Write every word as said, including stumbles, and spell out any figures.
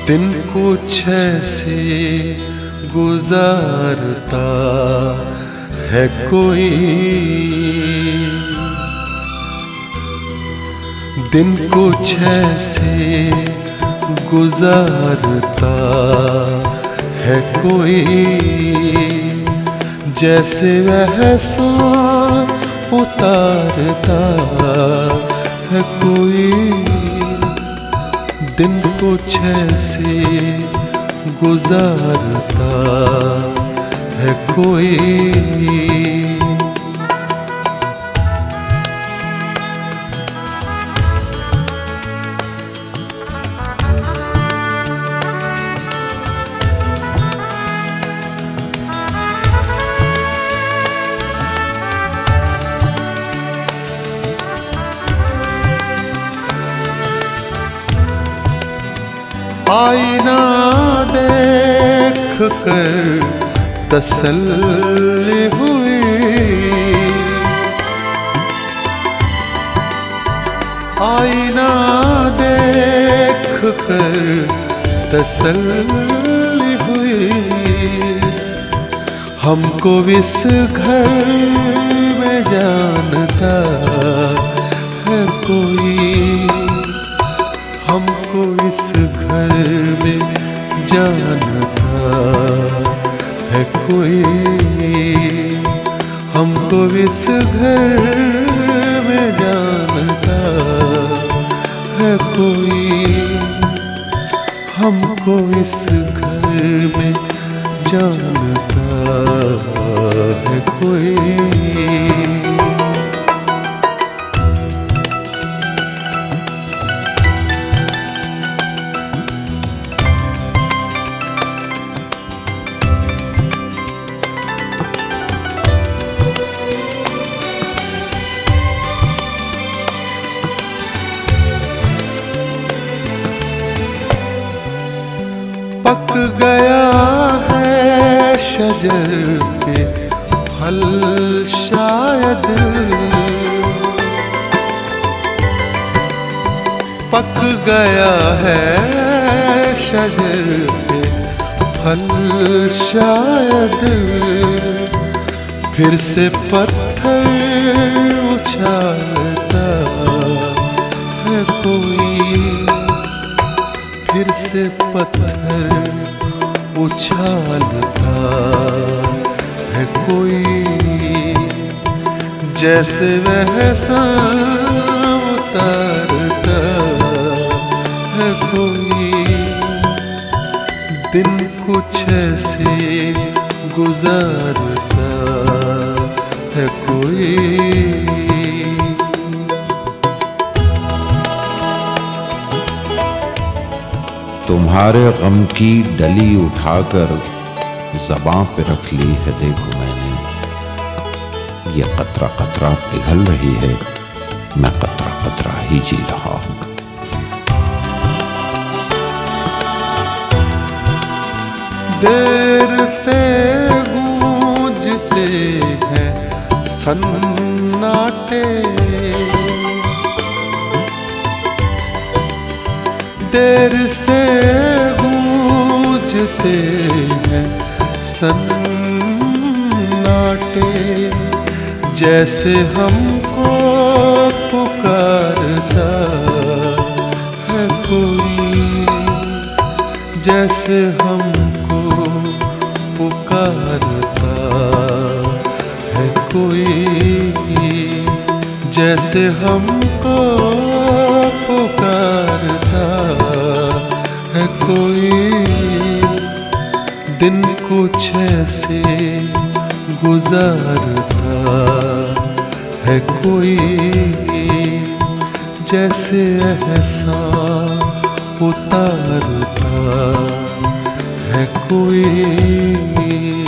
दिन कुछ ऐसे गुजारता है कोई, दिन कुछ ऐसे गुजारता है कोई, जैसे वह एहसान उतारता है कोई। दिन कुछ ऐसे गुजारता है कोई। आईना देख कर तसल्ली हुई, आईना देख कर तसल्ली हुई। हमको इस घर में जानता है कोई, हमको इस घर में जानता है कोई, हमको इस घर में जानता है कोई, हमको इस घर में जानता है कोई। पक गया है शजर पे फल शायद, पक गया है शजर पे फल शायद, फिर से पत्थर उछालता है कोई, फिर से पत्थर उछालता है कोई, जैसे वह एहसान उतारता है कोई। दिन कुछ ऐसे गुजारता है कोई। तुम्हारे गम की डली उठाकर ज़बां पे रख ली है देखो मैंने, ये कतरा कतरा पिघल रही है, मैं कतरा कतरा ही जी रहा हूँ। देर से गूंजते हैं सन्नाटे, देर से गूंजते हैं सन्नाटे, जैसे हमको पुकारता है कोई, जैसे हमको पुकारता है कोई, जैसे हमको पुकारता है कोई। दिन कुछ ऐसे गुजारता है कोई, जैसे एहसान उतारता है कोई।